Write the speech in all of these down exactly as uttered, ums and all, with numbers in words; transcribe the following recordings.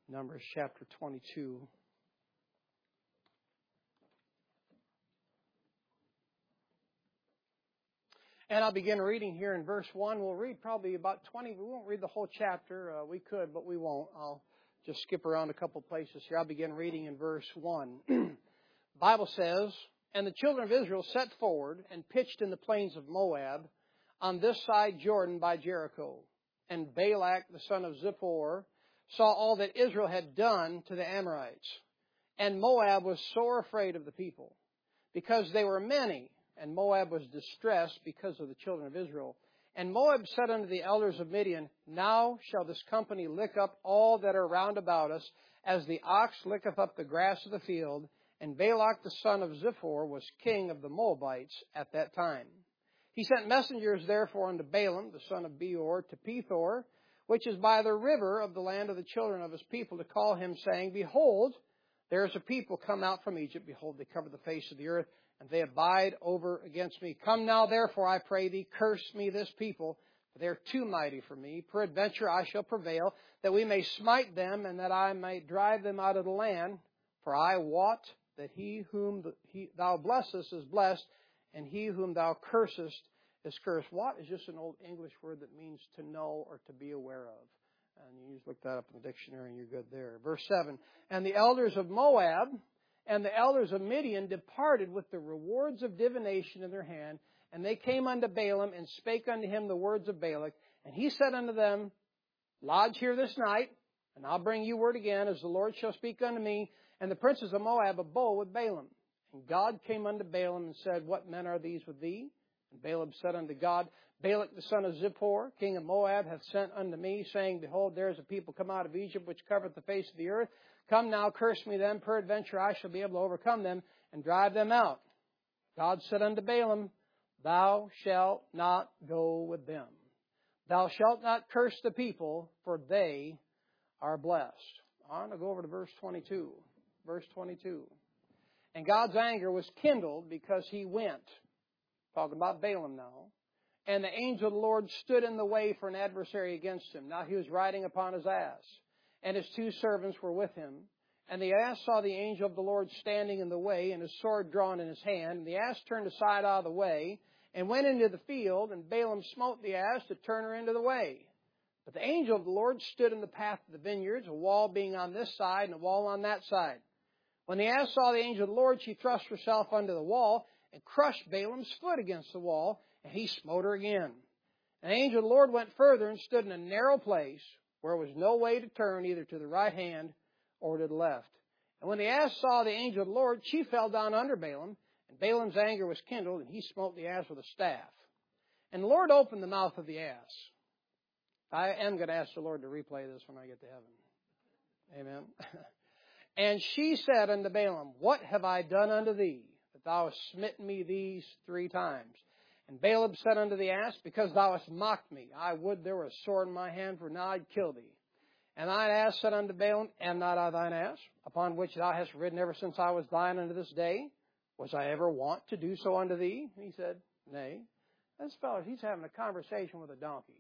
Numbers chapter twenty-two. And I'll begin reading here in verse one. We'll read probably about twenty. We won't read the whole chapter. Uh, we could, but we won't. I'll just skip around a couple places here. I'll begin reading in verse one. The Bible says, "And the children of Israel set forward and pitched in the plains of Moab on this side Jordan by Jericho. And Balak the son of Zippor saw all that Israel had done to the Amorites. And Moab was sore afraid of the people, because they were many. And Moab was distressed because of the children of Israel. And Moab said unto the elders of Midian, Now shall this company lick up all that are round about us, as the ox licketh up the grass of the field. And Balak the son of Zippor was king of the Moabites at that time. He sent messengers therefore unto Balaam the son of Beor to Pethor, which is by the river of the land of the children of his people, to call him, saying, Behold, there is a people come out from Egypt. Behold, they cover the face of the earth, and they abide over against me. Come now, therefore, I pray thee, curse me this people, for they are too mighty for me. Peradventure I shall prevail, that we may smite them, and that I may drive them out of the land. For I wot that he whom the, he, thou blessest is blessed, and he whom thou cursest is cursed." Wot is just an old English word that means to know or to be aware of. And you just look that up in the dictionary and you're good there. Verse seven, "And the elders of Moab and the elders of Midian departed with the rewards of divination in their hand, and they came unto Balaam and spake unto him the words of Balak. And he said unto them, Lodge here this night, and I'll bring you word again, as the Lord shall speak unto me. And the princes of Moab abode with Balaam. And God came unto Balaam and said, What men are these with thee? And Balaam said unto God, Balak the son of Zippor, king of Moab, hath sent unto me, saying, Behold, there is a people come out of Egypt, which covereth the face of the earth. Come now, curse me them, peradventure I shall be able to overcome them, and drive them out. God said unto Balaam, Thou shalt not go with them. Thou shalt not curse the people, for they are blessed." I want to go over to verse twenty-two. Verse twenty-two. "And God's anger was kindled because he went," talking about Balaam now, "and the angel of the Lord stood in the way for an adversary against him. Now he was riding upon his ass, and his two servants were with him. And the ass saw the angel of the Lord standing in the way, and his sword drawn in his hand. And the ass turned aside out of the way, and went into the field, and Balaam smote the ass to turn her into the way. But the angel of the Lord stood in the path of the vineyards, a wall being on this side, and a wall on that side. When the ass saw the angel of the Lord, she thrust herself under the wall, and crushed Balaam's foot against the wall, and he smote her again. And the angel of the Lord went further and stood in a narrow place, where was no way to turn either to the right hand or to the left. And when the ass saw the angel of the Lord, she fell down under Balaam, and Balaam's anger was kindled, and he smote the ass with a staff. And the Lord opened the mouth of the ass." I am going to ask the Lord to replay this when I get to heaven. Amen. "And she said unto Balaam, What have I done unto thee, that thou hast smitten me these three times? And Balaam said unto the ass, Because thou hast mocked me. I would there were a sword in my hand, for now I'd kill thee. And thine ass said unto Balaam, Am not I thine ass, upon which thou hast ridden ever since I was thine unto this day? Was I ever wont to do so unto thee? And he said, Nay." This fellow, he's having a conversation with a donkey.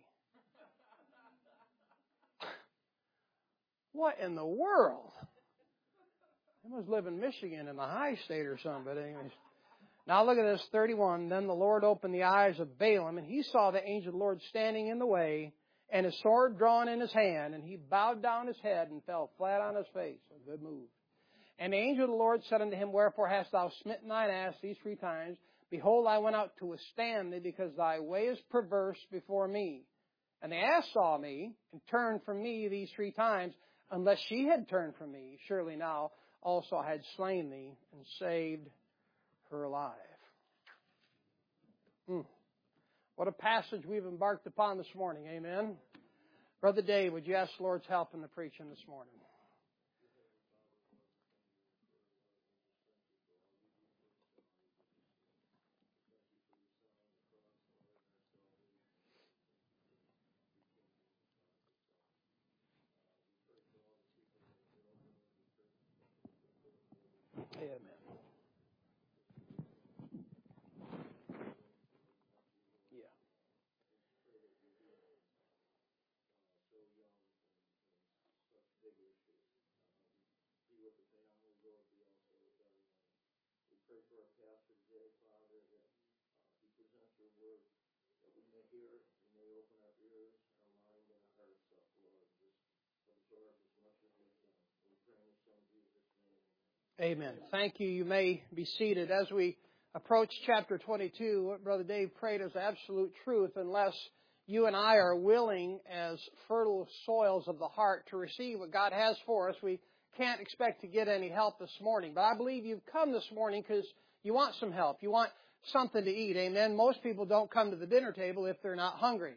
What in the world? He must live in Michigan in the high state or something. But anyways. Now look at this, thirty-one. "Then the Lord opened the eyes of Balaam, and he saw the angel of the Lord standing in the way, and his sword drawn in his hand, and he bowed down his head and fell flat on his face." A good move. "And the angel of the Lord said unto him, Wherefore hast thou smitten thine ass these three times? Behold, I went out to withstand thee, because thy way is perverse before me. And the ass saw me, and turned from me these three times. Unless she had turned from me, surely now also I had slain thee, and saved her alive." Hmm. What a passage we've embarked upon this morning. Amen. Brother Dave, would you ask the Lord's help in the preaching this morning? Amen. Yeah. pray for our pastor today, Father, that uh, he presents your word, that we may hear it, we may open our ears, our mind, and our hearts up, Lord. Just absorb as much as we can. We pray in the Son Jesus' name. Amen. Thank you. You may be seated. As we approach chapter twenty-two, what Brother Dave prayed is absolute truth, unless you and I are willing as fertile soils of the heart to receive what God has for us. We can't expect to get any help this morning. But I believe you've come this morning because you want some help. You want something to eat. Amen. Most people don't come to the dinner table if they're not hungry.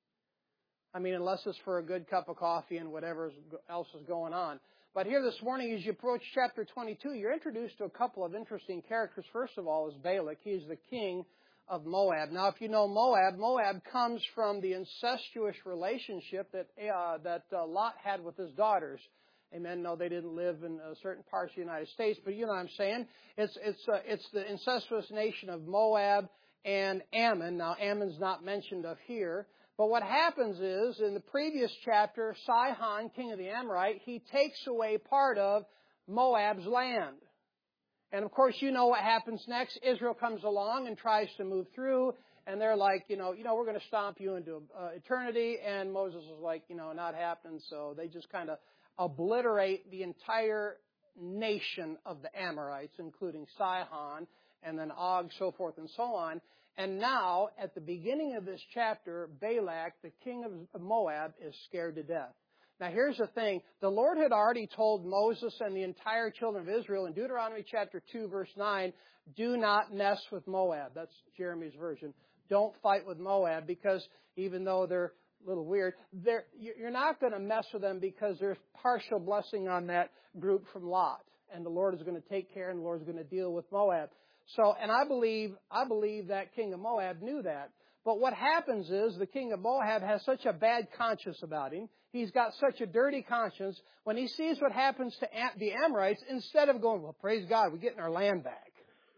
I mean, unless it's for a good cup of coffee and whatever else is going on. But here this morning, as you approach chapter twenty-two, you're introduced to a couple of interesting characters. First of all is Balak. He is the king of Moab. Now, if you know Moab, Moab comes from the incestuous relationship that uh, that uh, Lot had with his daughters. Amen. No, they didn't live in uh, certain parts of the United States, but you know what I'm saying. It's it's uh, it's the incestuous nation of Moab and Ammon. Now, Ammon's not mentioned of here. But what happens is, in the previous chapter, Sihon, king of the Amorite, he takes away part of Moab's land. And of course, you know what happens next. Israel comes along and tries to move through, and they're like, you know, you know, we're going to stomp you into uh, eternity. And Moses is like, you know, not happening. So they just kind of obliterate the entire nation of the Amorites, including Sihon, and then Og, so forth and so on. And now, at the beginning of this chapter, Balak, the king of Moab, is scared to death. Now, here's the thing. The Lord had already told Moses and the entire children of Israel in Deuteronomy chapter two, verse nine, do not mess with Moab. That's Jeremy's version. Don't fight with Moab, because even though they're a little weird, they're, you're not going to mess with them because there's partial blessing on that group from Lot. And the Lord is going to take care, and the Lord is going to deal with Moab. So, and I believe, I believe that king of Moab knew that. But what happens is the king of Moab has such a bad conscience about him. He's got such a dirty conscience. When he sees what happens to the Amorites, instead of going, well, praise God, we're getting our land back,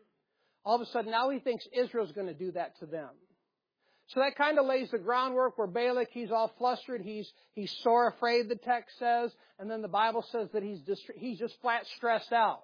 all of a sudden now he thinks Israel's going to do that to them. So that kind of lays the groundwork where Balak, he's all flustered. He's, he's sore afraid, the text says. And then the Bible says that he's just, he's just flat stressed out.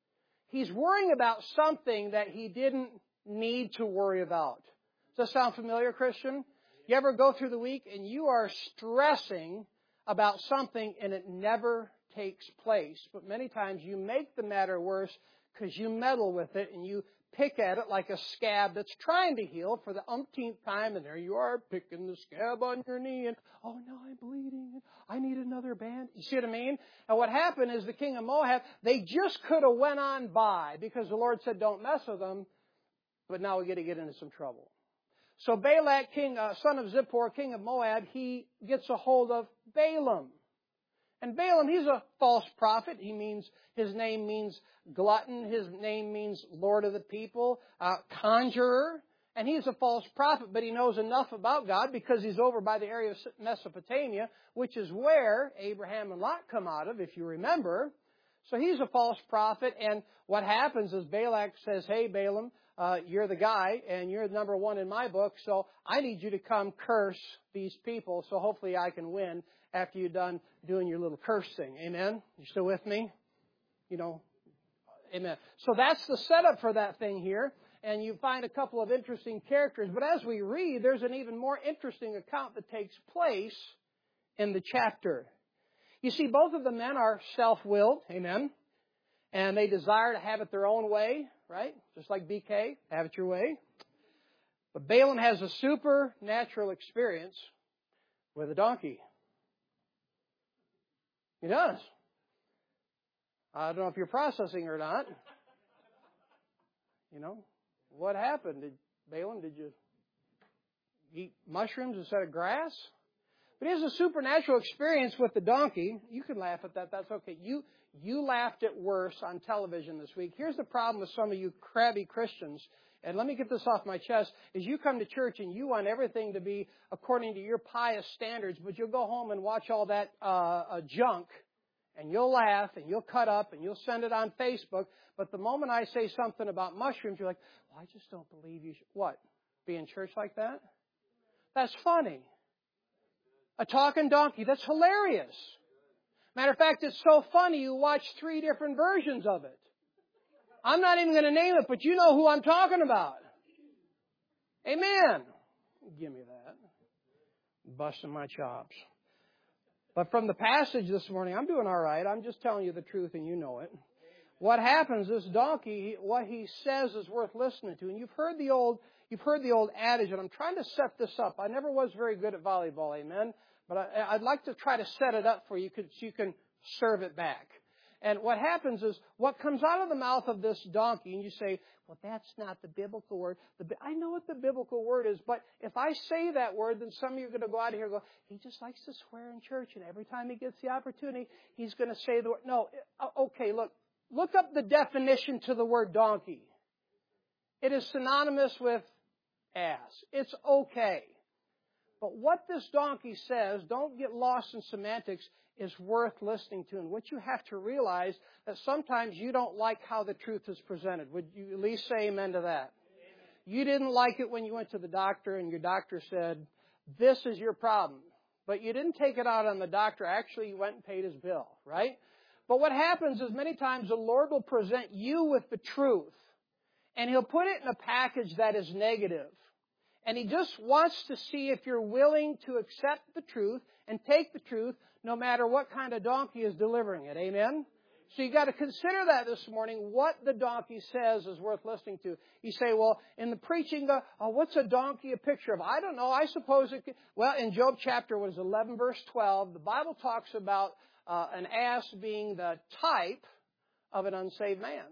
He's worrying about something that he didn't need to worry about. Does that sound familiar, Christian? You ever go through the week and you are stressing about something and it never takes place? But many times you make the matter worse because you meddle with it and you pick at it like a scab that's trying to heal for the umpteenth time, and there you are picking the scab on your knee, and oh no, I'm bleeding, I need another band. You see what I mean? And what happened is the king of Moab, they just could have went on by because the Lord said don't mess with them, but now we got to get into some trouble. So Balak, king, uh, son of Zippor, king of Moab, he gets a hold of Balaam. And Balaam, he's a false prophet. He means, his name means glutton. His name means Lord of the people, uh, conjurer. And he's a false prophet, but he knows enough about God because he's over by the area of Mesopotamia, which is where Abraham and Lot come out of, if you remember. So he's a false prophet. And what happens is Balak says, hey, Balaam, uh, you're the guy, and you're number one in my book, so I need you to come curse these people, so hopefully I can win after you're done doing your little curse thing. Amen? You still with me? You know, amen. So that's the setup for that thing here. And you find a couple of interesting characters. But as we read, there's an even more interesting account that takes place in the chapter. You see, both of the men are self-willed. Amen. And they desire to have it their own way, right? Just like B K, have it your way. But Balaam has a supernatural experience with a donkey. He does. I don't know if you're processing or not. You know, what happened? Did Balaam, did you eat mushrooms instead of grass? But he has a supernatural experience with the donkey. You can laugh at that. That's okay. You you laughed at worse on television this week. Here's the problem with some of you crabby Christians. And let me get this off my chest, is you come to church and you want everything to be according to your pious standards, but you'll go home and watch all that uh, uh, junk, and you'll laugh, and you'll cut up, and you'll send it on Facebook. But the moment I say something about mushrooms, you're like, well, I just don't believe you should. What? Be in church like that? That's funny. A talking donkey, that's hilarious. Matter of fact, it's so funny, you watch three different versions of it. I'm not even going to name it, but you know who I'm talking about. Amen. Give me that. Busting my chops. But from the passage this morning, I'm doing all right. I'm just telling you the truth and you know it. What happens, this donkey, what he says is worth listening to. And you've heard the old, you've heard the old adage, and I'm trying to set this up. I never was very good at volleyball, amen? But I, I'd like to try to set it up for you so you can serve it back. And what happens is, what comes out of the mouth of this donkey, and you say, well, that's not the biblical word. The, I know what the biblical word is, but if I say that word, then some of you are going to go out of here and go, he just likes to swear in church, and every time he gets the opportunity, he's going to say the word. No, okay, look, look up the definition to the word donkey. It is synonymous with ass. It's okay. But what this donkey says, don't get lost in semantics, is worth listening to. And what you have to realize that sometimes you don't like how the truth is presented. Would you at least say amen to that? Amen. You didn't like it when you went to the doctor and your doctor said, this is your problem. But you didn't take it out on the doctor. Actually, you went and paid his bill, right? But what happens is many times the Lord will present you with the truth. And He'll put it in a package that is negative. And He just wants to see if you're willing to accept the truth and take the truth no matter what kind of donkey is delivering it. Amen? So you got to consider that this morning. What the donkey says is worth listening to. You say, well, in the preaching, uh, oh, what's a donkey a picture of? I don't know. I suppose it could. Well, in Job chapter what is eleven, verse twelve, the Bible talks about uh, an ass being the type of an unsaved man.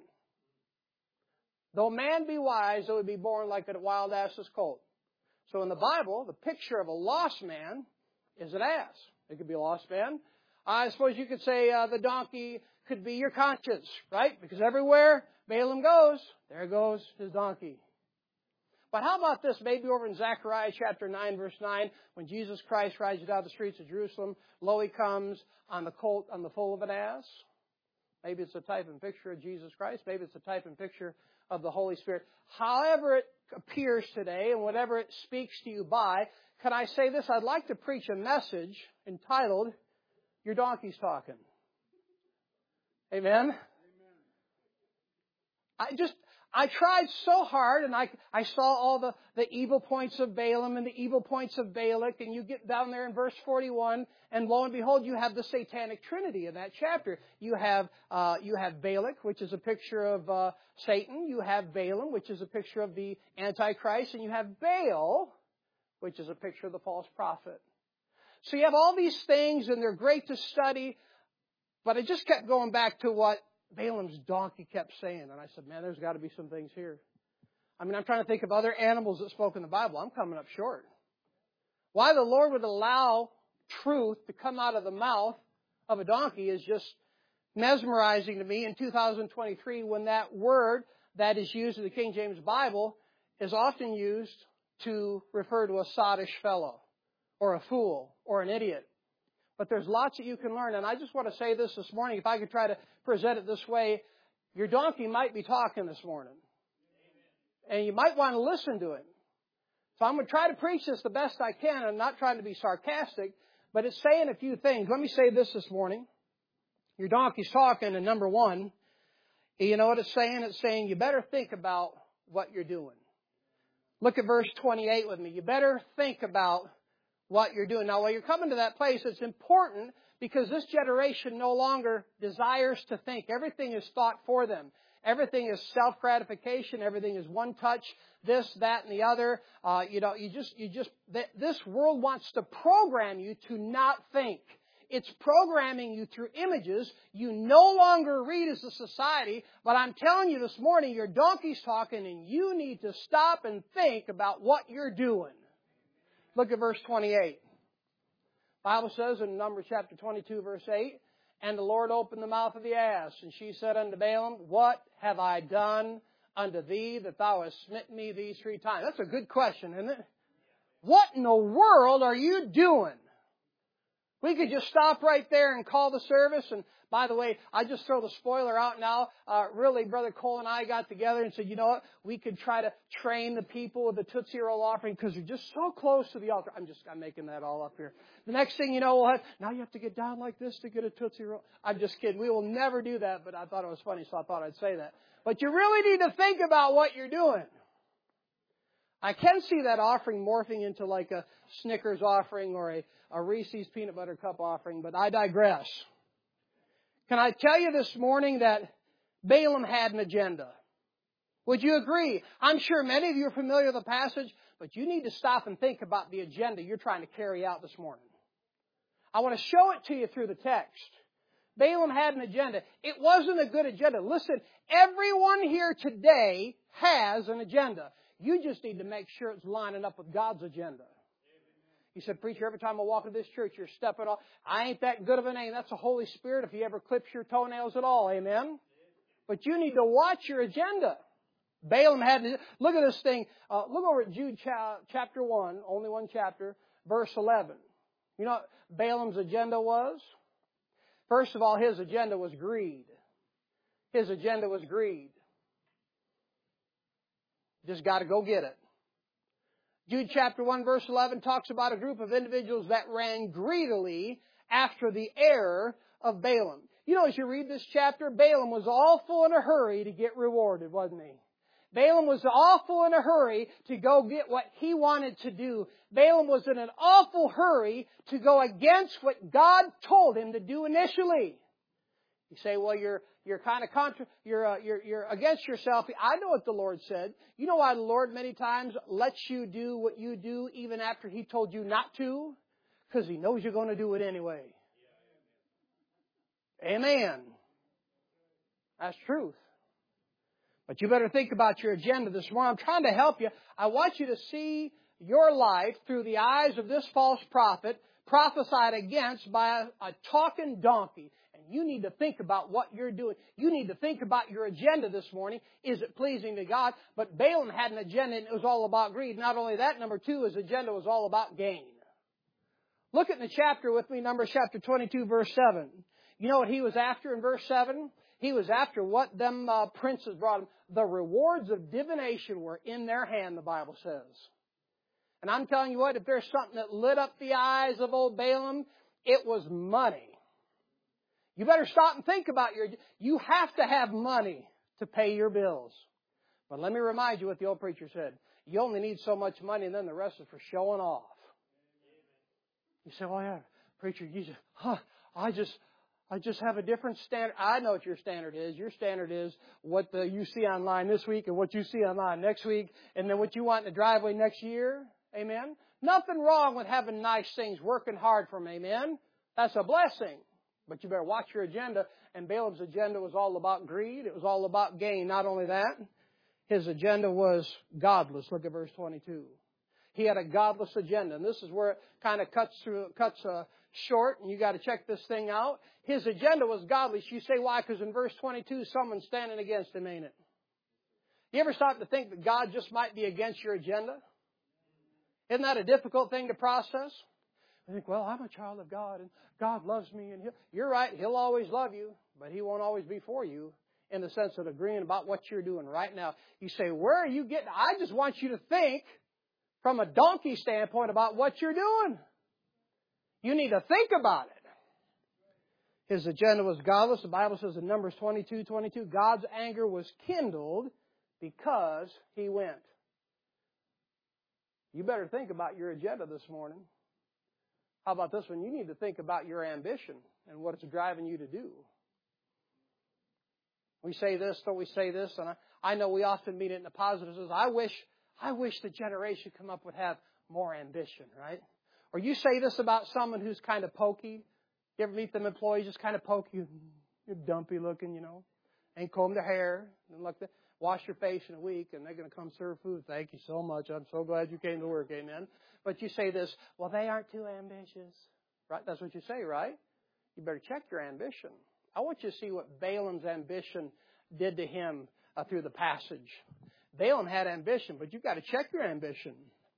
Though man be wise, though he be born like a wild ass's colt. So in the Bible, the picture of a lost man is an ass. It could be a lost man. I suppose you could say uh, the donkey could be your conscience, right? Because everywhere Balaam goes, there goes his donkey. But how about this? Maybe over in Zechariah chapter nine, verse nine, when Jesus Christ rides down the streets of Jerusalem, lo, He comes on the colt, on the foal of an ass. Maybe it's a type and picture of Jesus Christ. Maybe it's a type and picture of the Holy Spirit. However it appears today and whatever it speaks to you by, can I say this? I'd like to preach a message entitled, Your Donkey's Talking. Amen? Amen. I just, I tried so hard and I, I saw all the, the evil points of Balaam and the evil points of Balak, and you get down there in verse forty-one and lo and behold you have the satanic trinity in that chapter. You have, uh, you have Balak, which is a picture of, uh, Satan. You have Balaam, which is a picture of the Antichrist, and you have Baal, which is a picture of the false prophet. So you have all these things and they're great to study, but I just kept going back to what Balaam's donkey kept saying. And I said, man, there's got to be some things here. I mean, I'm trying to think of other animals that spoke in the Bible. I'm coming up short. Why the Lord would allow truth to come out of the mouth of a donkey is just mesmerizing to me in two thousand twenty-three, when that word that is used in the King James Bible is often used to refer to a sottish fellow or a fool or an idiot. But there's lots that you can learn. And I just want to say this this morning. If I could try to present it this way, your donkey might be talking this morning. And you might want to listen to it. So I'm going to try to preach this the best I can. I'm not trying to be sarcastic, but it's saying a few things. Let me say this this morning. Your donkey's talking, and number one, you know what it's saying? It's saying you better think about what you're doing. Look at verse twenty-eight with me. You better think about what you're doing. Now, while you're coming to that place, it's important because this generation no longer desires to think. Everything is thought for them. Everything is self-gratification. Everything is one touch, this, that, and the other. Uh, you know, you just, you just, this world wants to program you to not think. It's programming you through images you no longer read as a society. But I'm telling you this morning, your donkey's talking and you need to stop and think about what you're doing. Look at verse twenty-eight. The Bible says in Numbers chapter twenty-two, verse eight, and the Lord opened the mouth of the ass, and she said unto Balaam, what have I done unto thee that thou hast smitten me these three times? That's a good question, isn't it? What in the world are you doing? We could just stop right there and call the service. And by the way, I just throw the spoiler out now. Uh, really, Brother Cole and I got together and said, you know what? We could try to train the people with the Tootsie Roll offering because they're just so close to the altar. I'm just, I'm making that all up here. The next thing you know, we'll have, now you have to get down like this to get a Tootsie Roll. I'm just kidding. We will never do that, but I thought it was funny, so I thought I'd say that. But you really need to think about what you're doing. I can see that offering morphing into like a Snickers offering or a, a Reese's peanut butter cup offering, but I digress. Can I tell you this morning that Balaam had an agenda? Would you agree? I'm sure many of you are familiar with the passage, but you need to stop and think about the agenda you're trying to carry out this morning. I want to show it to you through the text. Balaam had an agenda. It wasn't a good agenda. Listen, everyone here today has an agenda. You just need to make sure it's lining up with God's agenda. He said, preacher, every time I walk into this church, you're stepping off. I ain't that good of a name. That's the Holy Spirit if He ever clips your toenails at all. Amen? But you need to watch your agenda. Balaam had, look at this thing. Uh, look over at Jude cha- chapter one, only one chapter, verse eleven. You know what Balaam's agenda was? First of all, his agenda was greed. His agenda was greed. Just got to go get it. Jude chapter one verse eleven talks about a group of individuals that ran greedily after the error of Balaam. You know, as you read this chapter, Balaam was awful in a hurry to get rewarded, wasn't he? Balaam was awful in a hurry to go get what he wanted to do. Balaam was in an awful hurry to go against what God told him to do initially. You say, well, you're you're kind of contra- you're uh, you're you're against yourself. I know what the Lord said. You know why the Lord many times lets you do what you do even after He told you not to? Because He knows you're going to do it anyway. Amen. That's truth. But you better think about your agenda this morning. I'm trying to help you. I want you to see your life through the eyes of this false prophet prophesied against by a, a talking donkey. And you need to think about what you're doing. You need to think about your agenda this morning. Is it pleasing to God? But Balaam had an agenda and it was all about greed. Not only that, number two, his agenda was all about gain. Look at the chapter with me, Numbers chapter twenty-two, verse seven. You know what he was after in verse seven? He was after what them uh, princes brought him. The rewards of divination were in their hand, the Bible says. And I'm telling you what, if there's something that lit up the eyes of old Balaam, it was money. You better stop and think about your... You have to have money to pay your bills. But let me remind you what the old preacher said. You only need so much money and then the rest is for showing off. You say, well, yeah, preacher, you just... Huh, I just... I just have a different standard. I know what your standard is. Your standard is what the, you see online this week and what you see online next week and then what you want in the driveway next year. Amen? Nothing wrong with having nice things, working hard for them. Amen? That's a blessing. But you better watch your agenda. And Balaam's agenda was all about greed. It was all about gain. Not only that, his agenda was godless. Look at verse twenty-two. He had a godless agenda. And this is where it kind of cuts through, cuts uh, short, and you got to check this thing out. His agenda was godless. You say, why? Because in verse twenty-two, someone's standing against him, ain't it? You ever stop to think that God just might be against your agenda? Isn't that a difficult thing to process? I think, well, I'm a child of God, and God loves me, and he'll, you're right, He'll always love you, but He won't always be for you in the sense of agreeing about what you're doing right now. You say, where are you getting? I just want you to think from a donkey standpoint about what you're doing. You need to think about it. His agenda was godless. The Bible says in Numbers twenty-two twenty-two, God's anger was kindled because he went. You better think about your agenda this morning. How about this one? You need to think about your ambition and what it's driving you to do. We say this, don't we say this? And I, I know we often mean it in the positive sense. I wish, I wish the generation come up would have more ambition, right? Or you say this about someone who's kind of pokey. You ever meet them employees just kind of pokey? You're dumpy looking, you know. Ain't combed their hair. And look, wash your face in a week and they're going to come serve food. Thank you so much. I'm so glad you came to work. Amen. But you say this, well, they aren't too ambitious. Right? That's what you say, right? You better check your ambition. I want you to see what Balaam's ambition did to him uh, through the passage. Balaam had ambition, but you've got to check your ambition.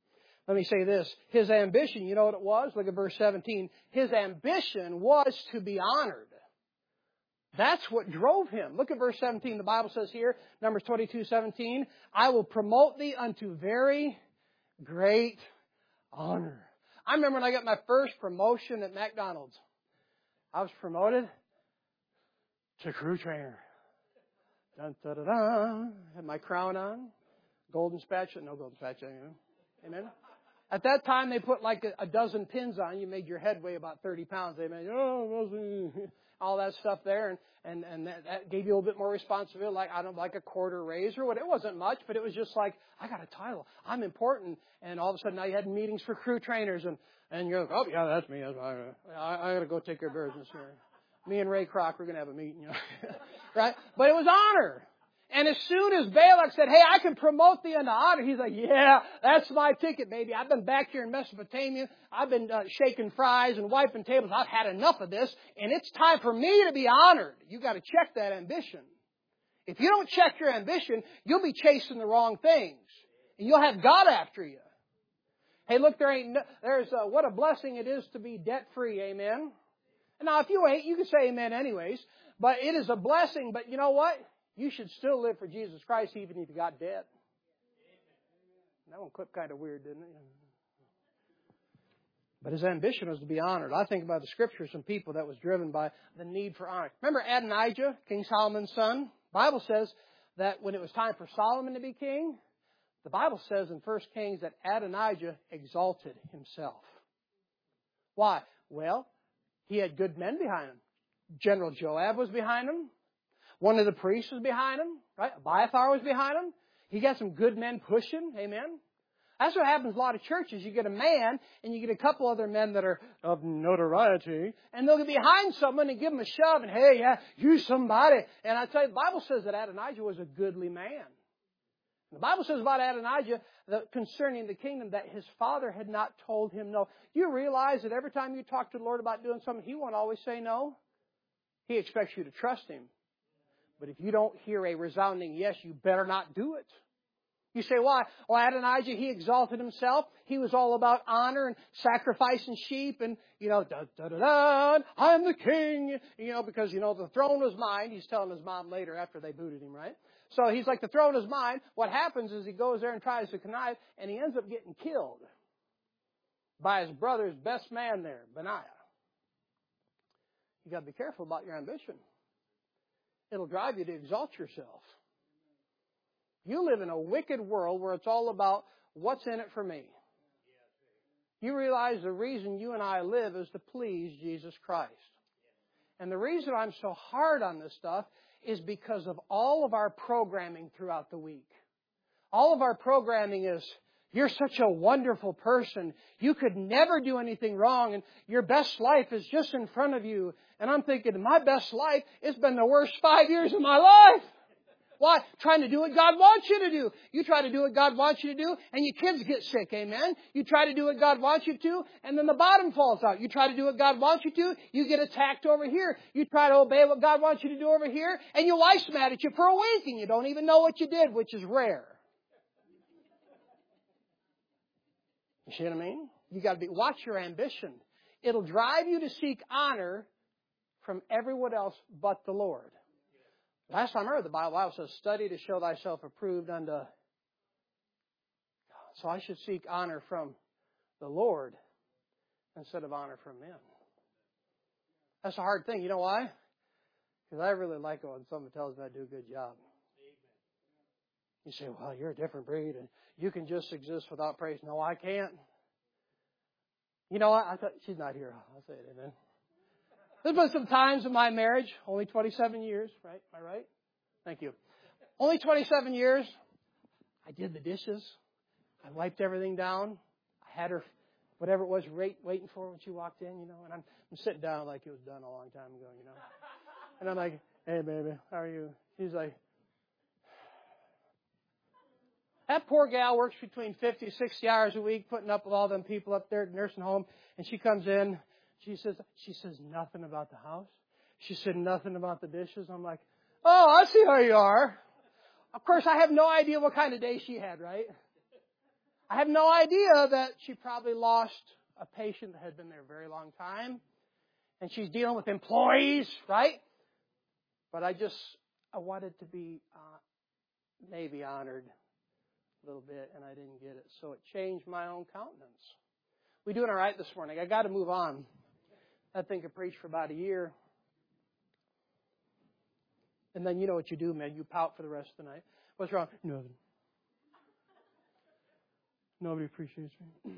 Let me say this. His ambition, you know what it was? Look at verse seventeen. His ambition was to be honored. That's what drove him. Look at verse seventeen. The Bible says here, Numbers twenty-two seventeen, I will promote thee unto very great honor. I remember when I got my first promotion at McDonald's. I was promoted to crew trainer. Dun, da, da, da. Had my crown on. Golden spatula. No golden spatula. Amen. At that time, they put like a, a dozen pins on. You made your head weigh about thirty pounds. They made, oh, all that stuff there. And, and, and that, that gave you a little bit more responsibility, like, I don't know, like a quarter raise or what. It wasn't much, but it was just like, I got a title. I'm important. And all of a sudden, now you had meetings for crew trainers. And, and you're like, oh, yeah, that's me. That's, I, I, I got to go take care of business here. Me and Ray Kroc, we're going to have a meeting, you know. Right? But it was honor. And as soon as Balak said, hey, I can promote thee unto honor, he's like, yeah, that's my ticket, baby. I've been back here in Mesopotamia. I've been uh, shaking fries and wiping tables. I've had enough of this, and it's time for me to be honored. You've got to check that ambition. If you don't check your ambition, you'll be chasing the wrong things, and you'll have God after you. Hey, look, there ain't no, there's uh, what a blessing it is to be debt-free, amen? Now, if you ain't, you can say amen anyways, but it is a blessing, but you know what? You should still live for Jesus Christ even if you got debt. That one clipped kind of weird, didn't it? But his ambition was to be honored. I think about the scriptures and people that was driven by the need for honor. Remember Adonijah, King Solomon's son? The Bible says that when it was time for Solomon to be king, the Bible says in First Kings that Adonijah exalted himself. Why? Well, he had good men behind him. General Joab was behind him. One of the priests was behind him, right? Abiathar was behind him. He got some good men pushing, amen? That's what happens in a lot of churches. You get a man, and you get a couple other men that are of notoriety, and they'll get behind someone and give them a shove, and hey, yeah, you somebody. And I tell you, the Bible says that Adonijah was a goodly man. The Bible says about Adonijah, that concerning the kingdom, that his father had not told him no. Do you realize that every time you talk to the Lord about doing something, He won't always say no? He expects you to trust Him. But if you don't hear a resounding yes, you better not do it. You say, why? Well, Adonijah, he exalted himself. He was all about honor and sacrificing sheep and, you know, da da da da, I'm the king. You know, because, you know, the throne was mine. He's telling his mom later after they booted him, right? So he's like, the throne is mine. What happens is he goes there and tries to connive, and he ends up getting killed by his brother's best man there, Benaiah. You got to be careful about your ambition. It'll drive you to exalt yourself. You live in a wicked world where it's all about what's in it for me. You realize the reason you and I live is to please Jesus Christ. And the reason I'm so hard on this stuff is because of all of our programming throughout the week. All of our programming is, you're such a wonderful person. You could never do anything wrong, and your best life is just in front of you. And I'm thinking, my best life, it's been the worst five years of my life. Why? Trying to do what God wants you to do. You try to do what God wants you to do, and your kids get sick, amen? You try to do what God wants you to, and then the bottom falls out. You try to do what God wants you to, you get attacked over here. You try to obey what God wants you to do over here, and your wife's mad at you for a week, and you don't even know what you did, which is rare. You see what I mean? You got to be, watch your ambition. It'll drive you to seek honor from everyone else but the Lord. Last time I read the Bible, I says, study to show thyself approved unto God. So I should seek honor from the Lord instead of honor from men. That's a hard thing. You know why? Because I really like it when someone tells me I do a good job. You say, well, you're a different breed and you can just exist without praise. No, I can't. You know what? I thought, she's not here. I'll say it, amen. There's been some times in my marriage, only twenty-seven years, right? Am I right? Thank you. Only twenty-seven years. I did the dishes. I wiped everything down. I had her, whatever it was, wait, waiting for her when she walked in, you know. And I'm, I'm sitting down like it was done a long time ago, you know. And I'm like, hey, baby, how are you? She's like, that poor gal works between fifty, sixty hours a week, putting up with all them people up there at the nursing home. And she comes in. She says, she says nothing about the house. She said nothing about the dishes. I'm like, oh, I see how you are. Of course, I have no idea what kind of day she had, right? I have no idea that she probably lost a patient that had been there a very long time. And she's dealing with employees, right? But I just, I wanted to be uh, maybe honored a little bit, and I didn't get it. So it changed my own countenance. We doing all right this morning? I got to move on. I think I preached for about a year. And then you know what you do, man. You pout for the rest of the night. What's wrong? Nothing. Nobody appreciates me.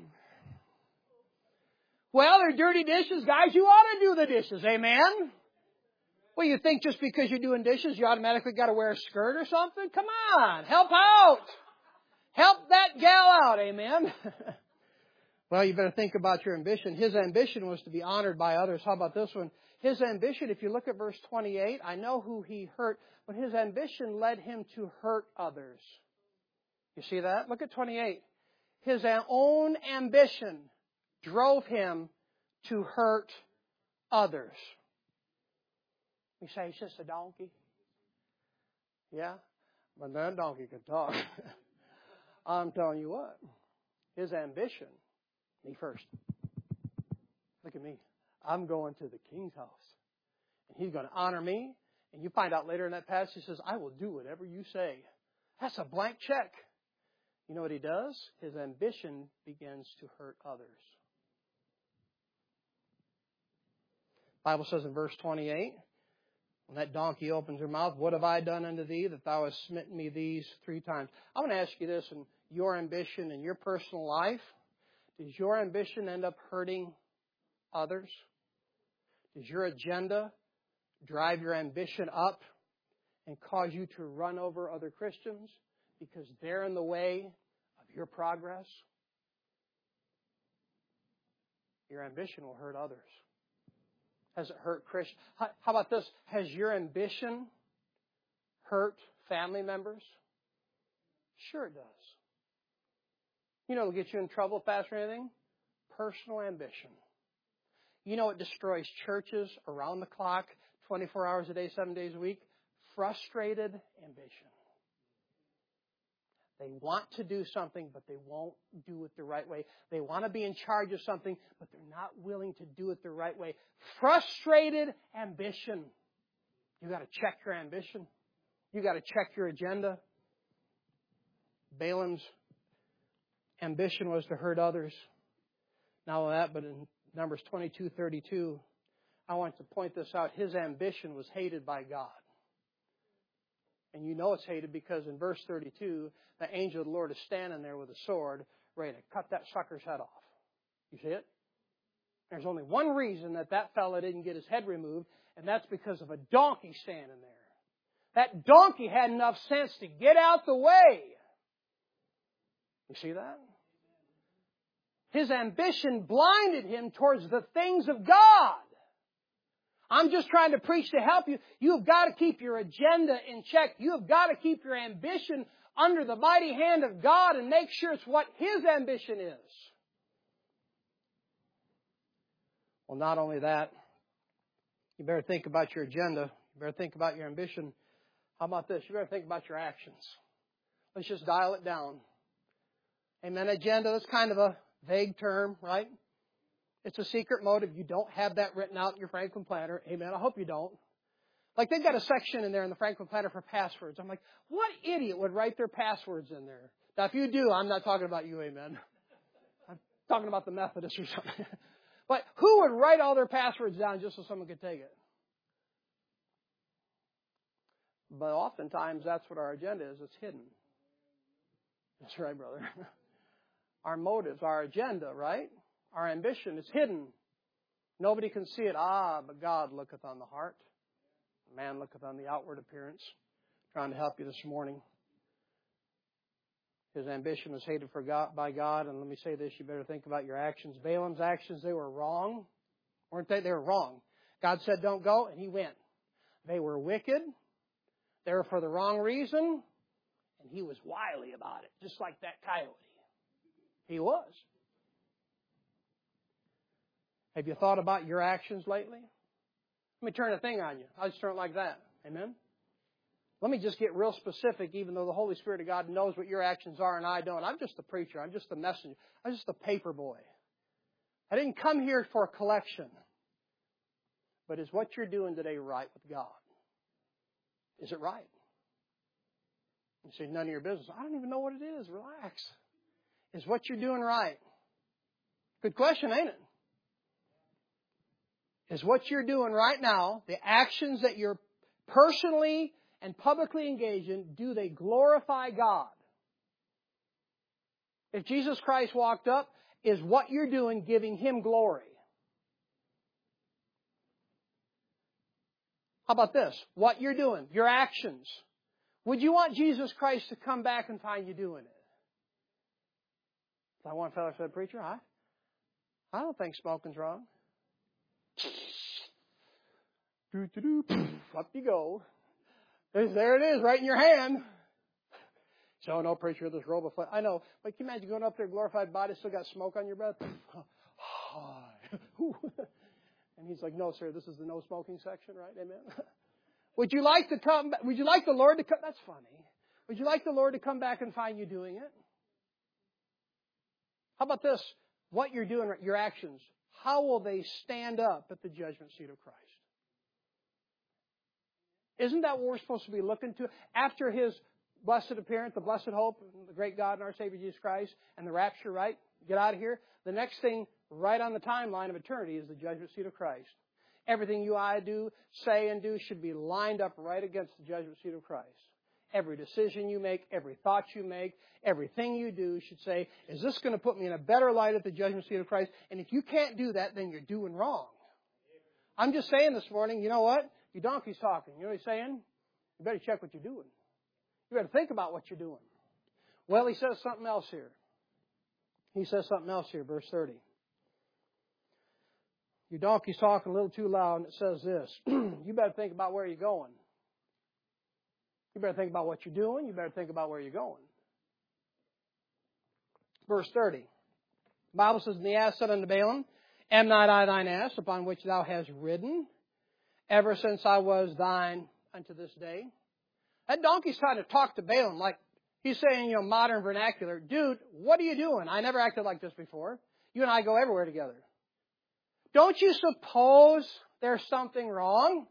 Well, they're dirty dishes. Guys, you ought to do the dishes. Amen? Well, you think just because you're doing dishes, you automatically got to wear a skirt or something? Come on. Help out. Help that gal out. Amen? Well, you better think about your ambition. His ambition was to be honored by others. How about this one? His ambition, if you look at verse twenty-eight, I know who he hurt, but his ambition led him to hurt others. You see that? Look at twenty-eight. His own ambition drove him to hurt others. You say, it's just a donkey. Yeah, but that donkey can talk. I'm telling you what, his ambition, me first. Look at me. I'm going to the king's house. And he's going to honor me. And you find out later in that passage, he says, I will do whatever you say. That's a blank check. You know what he does? His ambition begins to hurt others. The Bible says in verse twenty-eight, when that donkey opens her mouth, what have I done unto thee that thou hast smitten me these three times? I want to ask you this, in your ambition in your personal life, does your ambition end up hurting others? Does your agenda drive your ambition up and cause you to run over other Christians because they're in the way of your progress? Your ambition will hurt others. Has it hurt Christians? How about this? Has your ambition hurt family members? Sure it does. You know it'll get you in trouble faster than anything? Personal ambition. You know it destroys churches around the clock, twenty-four hours a day, seven days a week? Frustrated ambition. They want to do something, but they won't do it the right way. They want to be in charge of something, but they're not willing to do it the right way. Frustrated ambition. You got to check your ambition. You got to check your agenda. Balaam's ambition was to hurt others. Not only that, but in Numbers twenty-two thirty-two, I want to point this out. His ambition was hated by God. And you know it's hated because in verse thirty-two, the angel of the Lord is standing there with a sword, ready to cut that sucker's head off. You see it? There's only one reason that that fella didn't get his head removed, and that's because of a donkey standing there. That donkey had enough sense to get out the way. You see that? His ambition blinded him towards the things of God. I'm just trying to preach to help you. You've got to keep your agenda in check. You've got to keep your ambition under the mighty hand of God and make sure it's what His ambition is. Well, not only that, you better think about your agenda. You better think about your ambition. How about this? You better think about your actions. Let's just dial it down. Amen. Agenda, that's kind of a vague term, right? It's a secret motive. You don't have that written out in your Franklin Planner. Amen. I hope you don't. Like they've got a section in there in the Franklin Planner for passwords. I'm like, what idiot would write their passwords in there? Now, if you do, I'm not talking about you, amen. I'm talking about the Methodists or something. But who would write all their passwords down just so someone could take it? But oftentimes, that's what our agenda is. It's hidden. That's right, brother. Our motives, our agenda, right? Our ambition is hidden. Nobody can see it. Ah, but God looketh on the heart. Man looketh on the outward appearance. Trying to help you this morning. His ambition was hated for God, by God. And let me say this, you better think about your actions. Balaam's actions, they were wrong. Weren't they? They were wrong. God said don't go, and he went. They were wicked. They were for the wrong reason. And he was wily about it, just like that coyote. He was. Have you thought about your actions lately? Let me turn a thing on you. I'll just turn it like that. Amen? Let me just get real specific, even though the Holy Spirit of God knows what your actions are and I don't. I'm just a preacher. I'm just a messenger. I'm just a paper boy. I didn't come here for a collection. But is what you're doing today right with God? Is it right? You say, none of your business. I don't even know what it is. Relax. Is what you're doing right? Good question, ain't it? Is what you're doing right now, the actions that you're personally and publicly engaged in, do they glorify God? If Jesus Christ walked up, is what you're doing giving Him glory? How about this? What you're doing, your actions. Would you want Jesus Christ to come back and find you doing it? That one fellow said, preacher, I, I don't think smoking's wrong. Doo-doo-doo, up you go. There it is, right in your hand. So, no, preacher, this robe of flesh. I know, but can you imagine going up there, glorified body, still got smoke on your breath? And he's like, no, sir, this is the no smoking section, right? Amen. Would you like to come, would you like the Lord to come, that's funny. Would you like the Lord to come back and find you doing it? How about this? What you're doing, your actions, how will they stand up at the judgment seat of Christ? Isn't that what we're supposed to be looking to? After His blessed appearance, the blessed hope, the great God and our Savior Jesus Christ, and the rapture, right? Get out of here. The next thing right on the timeline of eternity is the judgment seat of Christ. Everything you I do, say, and do should be lined up right against the judgment seat of Christ. Every decision you make, every thought you make, everything you do should say, is this going to put me in a better light at the judgment seat of Christ? And if you can't do that, then you're doing wrong. I'm just saying this morning, you know what? Your donkey's talking. You know what he's saying? You better check what you're doing. You better think about what you're doing. Well, he says something else here. He says something else here, verse thirty. Your donkey's talking a little too loud, and it says this. You better think about where you're going. You better think about what you're doing. You better think about where you're going. Verse thirty. The Bible says, and the ass said unto Balaam, am not I thine ass, upon which thou hast ridden, ever since I was thine unto this day? That donkey's trying to talk to Balaam like he's saying, you know, modern vernacular. Dude, what are you doing? I never acted like this before. You and I go everywhere together. Don't you suppose there's something wrong?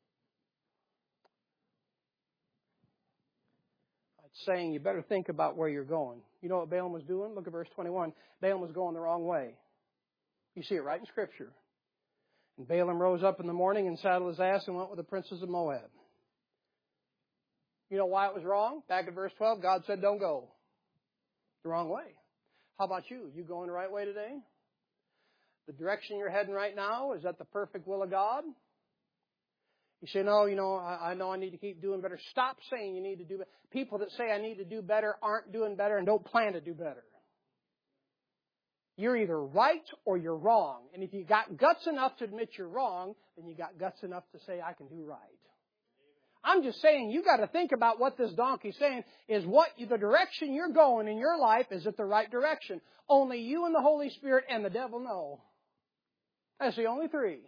It's saying you better think about where you're going. You know what Balaam was doing? Look at verse twenty-one. Balaam was going the wrong way. You see it right in Scripture. And Balaam rose up in the morning and saddled his ass and went with the princes of Moab. You know why it was wrong? Back in verse twelve, God said, don't go. The wrong way. How about you? You going the right way today? The direction you're heading right now, is that the perfect will of God? You say, no, you know, I, I know I need to keep doing better. Stop saying you need to do better. People that say I need to do better aren't doing better and don't plan to do better. You're either right or you're wrong. And if you got guts enough to admit you're wrong, then you got guts enough to say I can do right. I'm just saying you got to think about what this donkey's saying is what the direction you're going in your life, is it the right direction? Only you and the Holy Spirit and the devil know. That's the only three.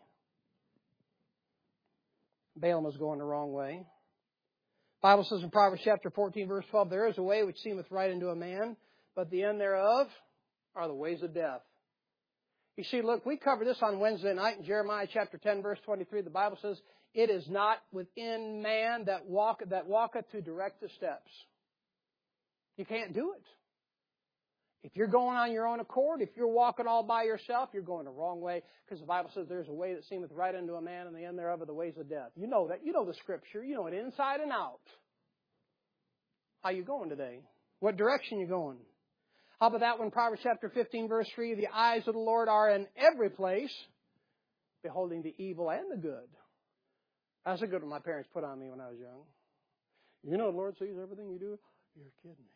Balaam was going the wrong way. The Bible says in Proverbs chapter fourteen, verse twelve, there is a way which seemeth right unto a man, but the end thereof are the ways of death. You see, look, we covered this on Wednesday night in Jeremiah chapter ten, verse twenty-three. The Bible says, it is not within man that walk, that walketh to direct the steps. You can't do it. If you're going on your own accord, if you're walking all by yourself, you're going the wrong way, because the Bible says there's a way that seemeth right unto a man, and the end thereof are the ways of death. You know that. You know the Scripture. You know it inside and out. How you going today? What direction you going? How about that one, Proverbs chapter fifteen, verse three, the eyes of the Lord are in every place, beholding the evil and the good. That's a good one my parents put on me when I was young. You know the Lord sees everything you do? You're kidding me.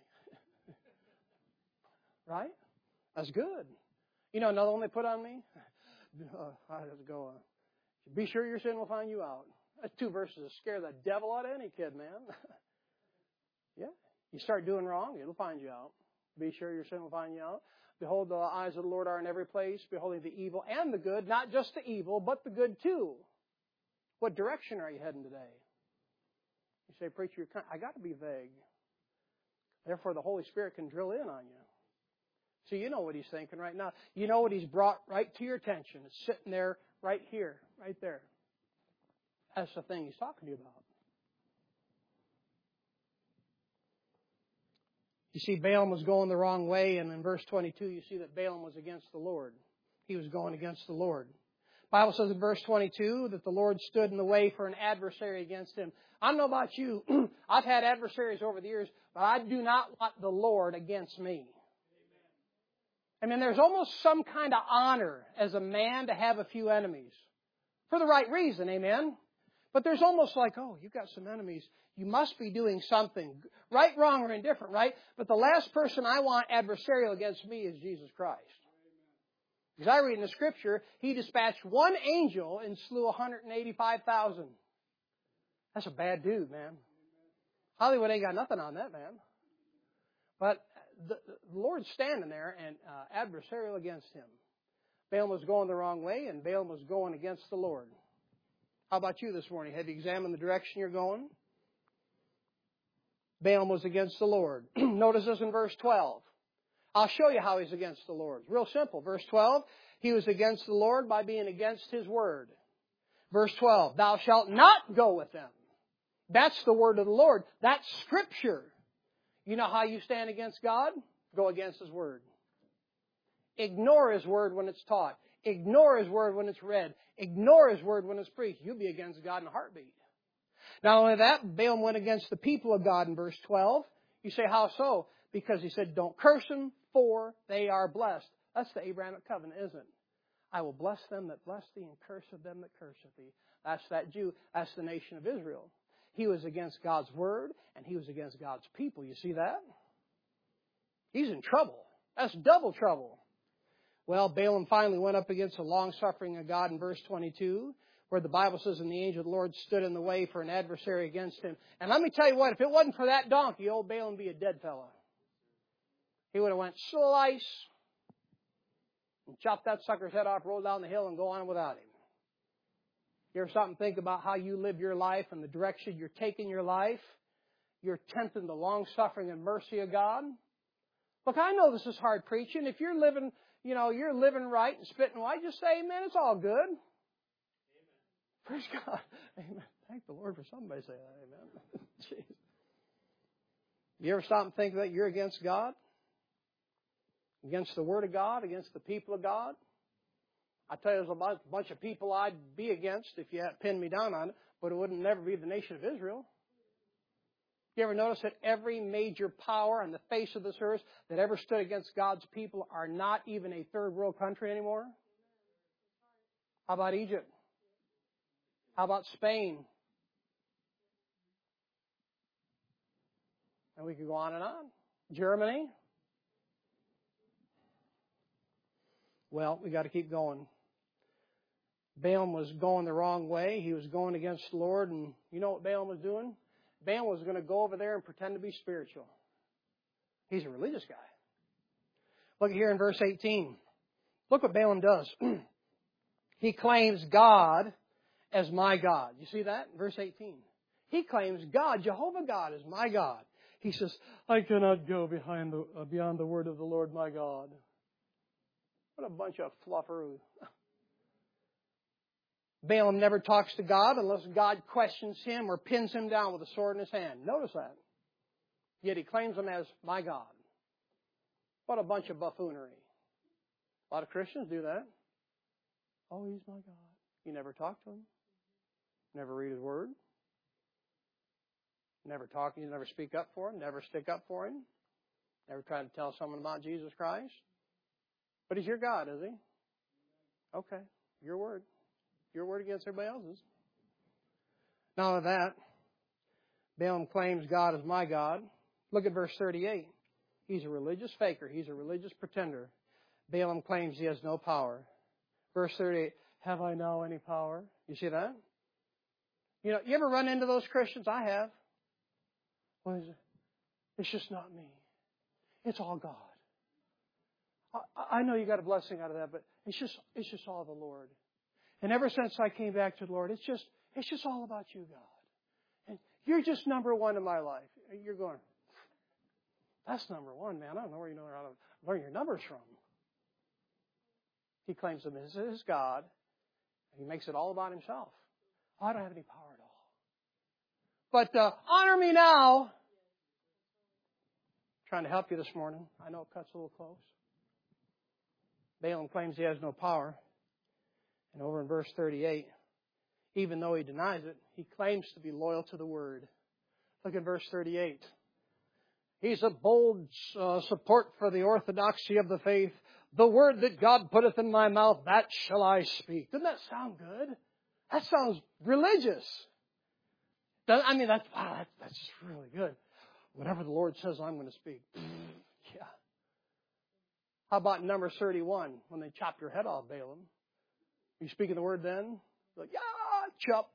Right? That's good. You know another one they put on me? Uh, I have to go. Uh, Be sure your sin will find you out. That's two verses that scare the devil out of any kid, man. Yeah. You start doing wrong, it'll find you out. Be sure your sin will find you out. Behold, the eyes of the Lord are in every place, beholding the evil and the good, not just the evil, but the good too. What direction are you heading today? You say, preacher, I got to be vague. Therefore, the Holy Spirit can drill in on you. So you know what He's thinking right now. You know what He's brought right to your attention. It's sitting there right here, right there. That's the thing He's talking to you about. You see, Balaam was going the wrong way, and in verse twenty-two, you see that Balaam was against the Lord. He was going against the Lord. The Bible says in verse twenty-two that the Lord stood in the way for an adversary against him. I don't know about you. I've had adversaries over the years, but I do not want the Lord against me. I mean, there's almost some kind of honor as a man to have a few enemies. For the right reason, amen? But there's almost like, oh, you've got some enemies. You must be doing something. Right, wrong, or indifferent, right? But the last person I want adversarial against me is Jesus Christ. Because I read in the Scripture, He dispatched one angel and slew one hundred eighty-five thousand. That's a bad dude, man. Hollywood ain't got nothing on that, man. But the, the Lord's standing there and uh, adversarial against him. Balaam was going the wrong way, and Balaam was going against the Lord. How about you this morning? Have you examined the direction you're going? Balaam was against the Lord. Notice this in verse twelve. I'll show you how he's against the Lord. It's real simple. Verse twelve, he was against the Lord by being against His word. Verse twelve, thou shalt not go with them. That's the word of the Lord. That's Scripture. You know how you stand against God? Go against His word. Ignore His word when it's taught. Ignore His word when it's read. Ignore His word when it's preached. You'll be against God in a heartbeat. Not only that, Balaam went against the people of God in verse twelve. You say, how so? Because he said, don't curse them, for they are blessed. That's the Abrahamic covenant, isn't it? I will bless them that bless thee, and curse of them that curseth thee. That's that Jew. That's the nation of Israel. He was against God's word, and he was against God's people. You see that? He's in trouble. That's double trouble. Well, Balaam finally went up against the long-suffering of God in verse twenty-two, where the Bible says, and the angel of the Lord stood in the way for an adversary against him. And let me tell you what, if it wasn't for that donkey, old Balaam would be a dead fellow. He would have went slice and chopped that sucker's head off, rolled down the hill, and go on without him. You ever stop and think about how you live your life and the direction you're taking your life? You're tempting the long-suffering and mercy of God. Look, I know this is hard preaching. If you're living, you know, you're living right and spitting white, just say amen. It's all good. Amen. Praise God. Amen. Thank the Lord for somebody saying that. Amen. Jeez. You ever stop and think that you're against God? Against the Word of God? Against the people of God? I tell you, there's a bunch of people I'd be against if you had pinned me down on it, but it wouldn't never be the nation of Israel. You ever notice that every major power on the face of this earth that ever stood against God's people are not even a third world country anymore? How about Egypt? How about Spain? And we could go on and on. Germany? Well, we got to keep going. Balaam was going the wrong way. He was going against the Lord. And you know what Balaam was doing? Balaam was going to go over there and pretend to be spiritual. He's a religious guy. Look here in verse eighteen. Look what Balaam does. He claims God as my God. You see that? Verse eighteen. He claims God, Jehovah God, is my God. He says, I cannot go behind the, uh, beyond the word of the Lord my God. What a bunch of flufferoo. Balaam never talks to God unless God questions him or pins him down with a sword in his hand. Notice that. Yet he claims him as my God. What a bunch of buffoonery. A lot of Christians do that. Oh, he's my God. You never talk to him. Never read his word. Never talk, you never speak up for him. Never stick up for him. Never try to tell someone about Jesus Christ. But he's your God, is he? Okay. Your word. Your word against everybody else's. Not only that, Balaam claims God is my God. Look at verse thirty-eight. He's a religious faker. He's a religious pretender. Balaam claims he has no power. Verse thirty-eight. Have I now any power? You see that? You know, you ever run into those Christians? I have. What is it? It's just not me. It's all God. I, I know you got a blessing out of that, but it's just it's just all the Lord. And ever since I came back to the Lord, it's just it's just all about you, God. And You're just number one in my life. You're going, that's number one, man. I don't know where you know how to learn your numbers from. He claims him as his God. He makes it all about himself. Oh, I don't have any power at all. But uh, honor me now. Trying to help you this morning. I know it cuts a little close. Balaam claims he has no power. And over in verse thirty-eight, even though he denies it, he claims to be loyal to the Word. Look at verse thirty-eight. He's a bold uh, support for the orthodoxy of the faith. The word that God putteth in my mouth, that shall I speak. Doesn't that sound good? That sounds religious. I mean, that's, wow, that's, that's just really good. Whatever the Lord says, I'm going to speak. Yeah. How about in Numbers thirty-one, when they chopped your head off, Balaam? You speaking the word then? Like, yeah, chop.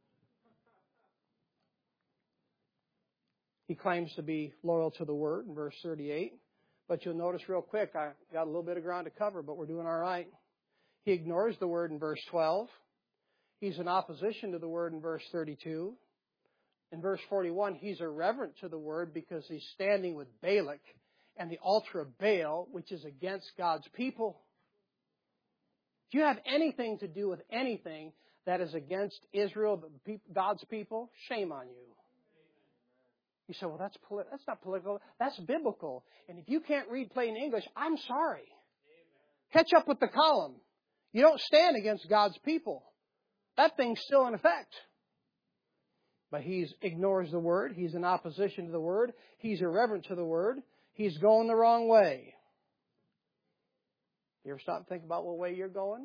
He claims to be loyal to the Word in verse thirty-eight. But you'll notice real quick, I got a little bit of ground to cover, but we're doing all right. He ignores the Word in verse twelve. He's in opposition to the Word in verse thirty-two. In verse forty-one, he's irreverent to the Word because he's standing with Balak and the altar of Baal, which is against God's people. If you have anything to do with anything that is against Israel, God's people, shame on you. You say, well, that's poli- that's not political. That's biblical. And if you can't read plain English, I'm sorry. Catch up with the column. You don't stand against God's people. That thing's still in effect. But he ignores the Word. He's in opposition to the Word. He's irreverent to the Word. He's going the wrong way. You ever stop and think about what way you're going?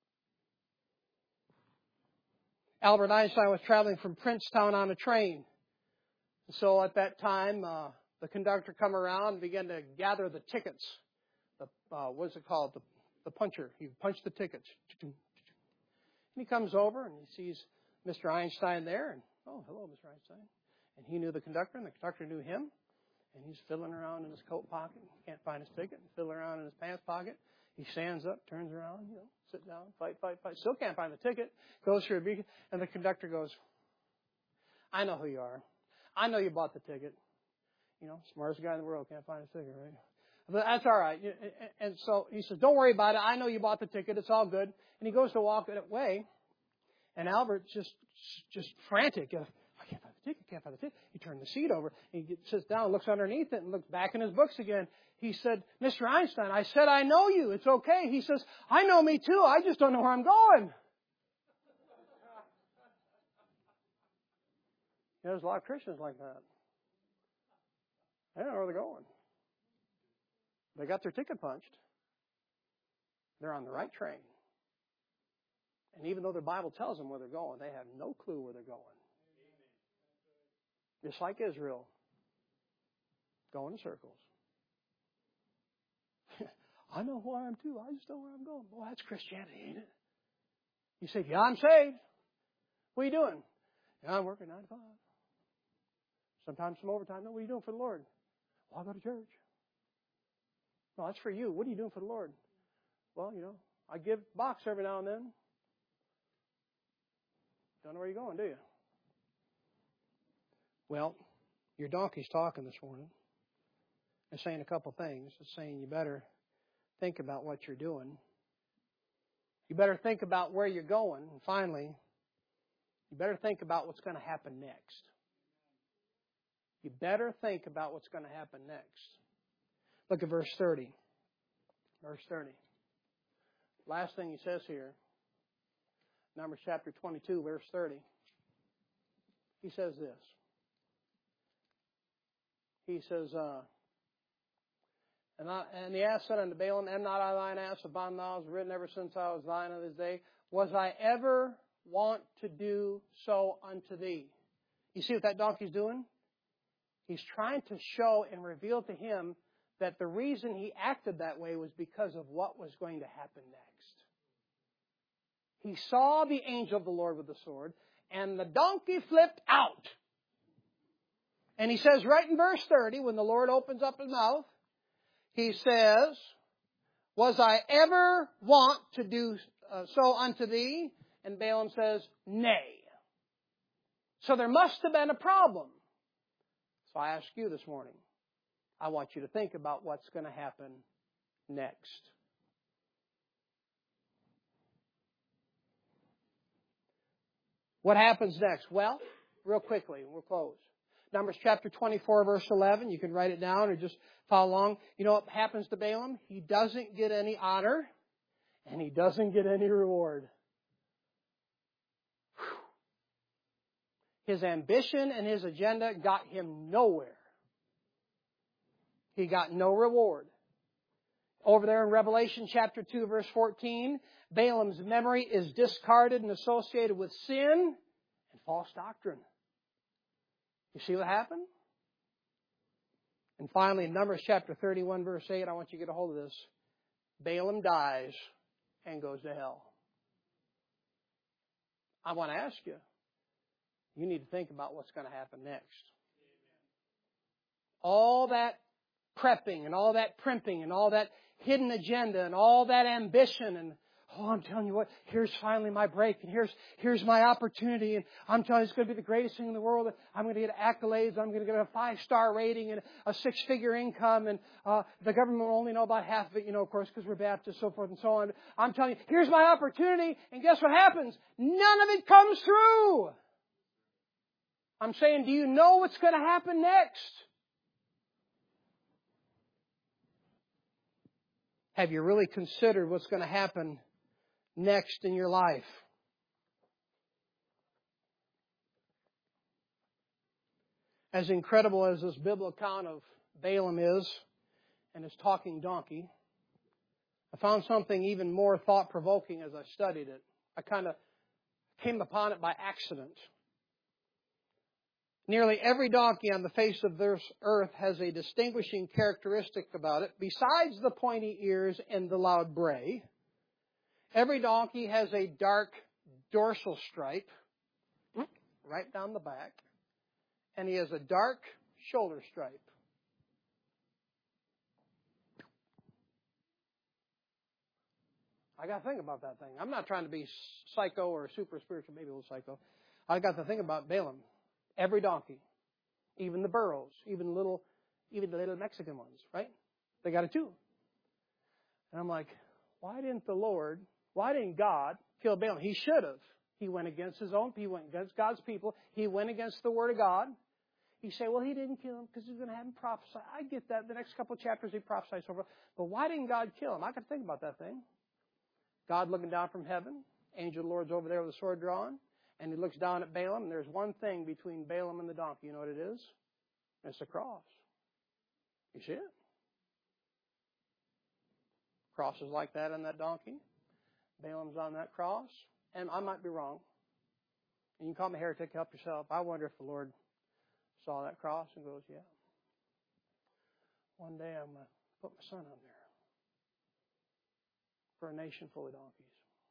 Albert Einstein was traveling from Princetown on a train. So at that time, uh, the conductor come around and began to gather the tickets. The, uh, what's it called? The, the puncher. He punched the tickets. And he comes over and he sees Mister Einstein there. And, oh, hello, Mister Einstein. And he knew the conductor and the conductor knew him. And he's fiddling around in his coat pocket. Can't find his ticket. Fiddling around in his pants pocket. He stands up, turns around, you know, sit down, fight, fight, fight. Still can't find the ticket. Goes through a beacon. And the conductor goes, I know who you are. I know you bought the ticket. You know, smartest guy in the world, can't find his ticket, right? But that's all right. And so he says, don't worry about it. I know you bought the ticket. It's all good. And he goes to walk it away. And Albert's just just frantic. I can't find the ticket, can't find the ticket. He turned the seat over. He gets, sits down, looks underneath it, and looks back in his books again. He said, Mister Einstein, I said I know you. It's okay. He says, I know me too. I just don't know where I'm going. There's a lot of Christians like that. They don't know where they're going. They got their ticket punched. They're on the right train. And even though the Bible tells them where they're going, they have no clue where they're going. Just like Israel, going in circles. I know who I am too. I just know where I'm going. Boy, that's Christianity, ain't it? You say, yeah, I'm saved. What are you doing? Yeah, I'm working nine to five. Sometimes some overtime. No, what are you doing for the Lord? Well, I go to church. No, that's for you. What are you doing for the Lord? Well, you know, I give box every now and then. Don't know where you're going, do you? Well, your donkey's talking this morning. It's saying a couple things. It's saying you better think about what you're doing. You better think about where you're going. And finally, you better think about what's going to happen next. You better think about what's going to happen next. Look at verse thirty. Verse thirty. Last thing he says here, Numbers chapter twenty-two, verse thirty. He says this. He says, uh, and, I, and the ass said unto Balaam, am not I thine ass upon thou hast ridden ever since I was thine of this day? Was I ever want to do so unto thee? You see what that donkey's doing? He's trying to show and reveal to him that the reason he acted that way was because of what was going to happen next. He saw the angel of the Lord with the sword, and the donkey flipped out. And he says right in verse thirty, when the Lord opens up his mouth, he says, was I ever want to do uh, so unto thee? And Balaam says, nay. So there must have been a problem. So I ask you this morning, I want you to think about what's going to happen next. What happens next? Well, real quickly, we'll close. Numbers chapter twenty-four, verse eleven. You can write it down or just follow along. You know what happens to Balaam? He doesn't get any honor and he doesn't get any reward. Whew. His ambition and his agenda got him nowhere. He got no reward. Over there in Revelation chapter two, verse fourteen, Balaam's memory is discarded and associated with sin and false doctrine. You see what happened? And finally, in Numbers chapter thirty-one, verse eight, I want you to get a hold of this. Balaam dies and goes to hell. I want to ask you, you need to think about what's going to happen next. All that prepping and all that primping and all that hidden agenda and all that ambition and oh, I'm telling you what, here's finally my break and here's here's my opportunity and I'm telling you it's going to be the greatest thing in the world. I'm going to get accolades. I'm going to get a five-star rating and a six-figure income and uh, the government will only know about half of it, you know, of course, because we're Baptists, so forth and so on. I'm telling you, here's my opportunity and guess what happens? None of it comes through. I'm saying, do you know what's going to happen next? Have you really considered what's going to happen next in your life? As incredible as this biblical account of Balaam is and his talking donkey, I found something even more thought-provoking as I studied it. I kind of came upon it by accident. Nearly every donkey on the face of this earth has a distinguishing characteristic about it. Besides the pointy ears and the loud bray, every donkey has a dark dorsal stripe right down the back, and he has a dark shoulder stripe. I got to think about that thing. I'm not trying to be psycho or super spiritual, maybe a little psycho. I got to think about Balaam. Every donkey, even the burros, even little, even the little Mexican ones, right? They got it too. And I'm like, why didn't the Lord, why didn't God kill Balaam? He should have. He went against his own, he went against God's people. He went against the Word of God. You say, well, he didn't kill him because he's going to have him prophesy. I get that. The next couple of chapters he prophesies over. But why didn't God kill him? I got to think about that thing. God looking down from heaven. Angel of the Lord's over there with a sword drawn. And he looks down at Balaam, and there's one thing between Balaam and the donkey. You know what it is? It's the cross. You see it? Cross is like that on that donkey. Balaam's on that cross. And I might be wrong. And you can call me a heretic, help yourself. I wonder if the Lord saw that cross and goes, yeah. One day I'm going to put my son on there for a nation full of donkeys.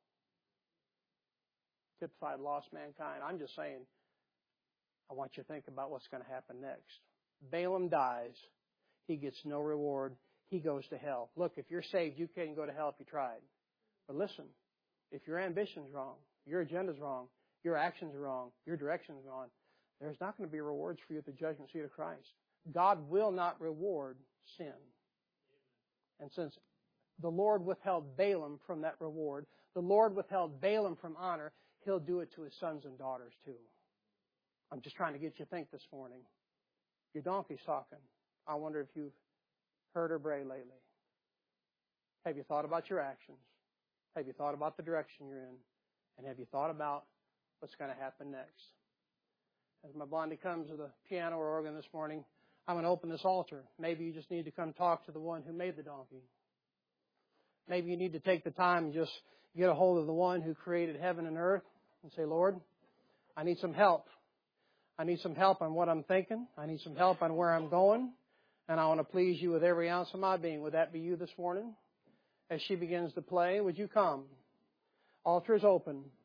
Typified lost mankind. I'm just saying, I want you to think about what's going to happen next. Balaam dies. He gets no reward. He goes to hell. Look, if you're saved, you can't go to hell if you tried. But listen, if your ambition's wrong, your agenda's wrong, your actions are wrong, your direction's wrong, there's not going to be rewards for you at the judgment seat of Christ. God will not reward sin. And since the Lord withheld Balaam from that reward, the Lord withheld Balaam from honor, He'll do it to his sons and daughters too. I'm just trying to get you to think this morning. Your donkey's talking. I wonder if you've heard her bray lately. Have you thought about your actions? Have you thought about the direction you're in? And have you thought about what's going to happen next? As my blondie comes to the piano or organ this morning, I'm going to open this altar. Maybe you just need to come talk to the one who made the donkey. Maybe you need to take the time and just get a hold of the one who created heaven and earth and say, Lord, I need some help. I need some help on what I'm thinking. I need some help on where I'm going. And I want to please you with every ounce of my being. Would that be you this morning? As she begins to play, would you come? Altar is open.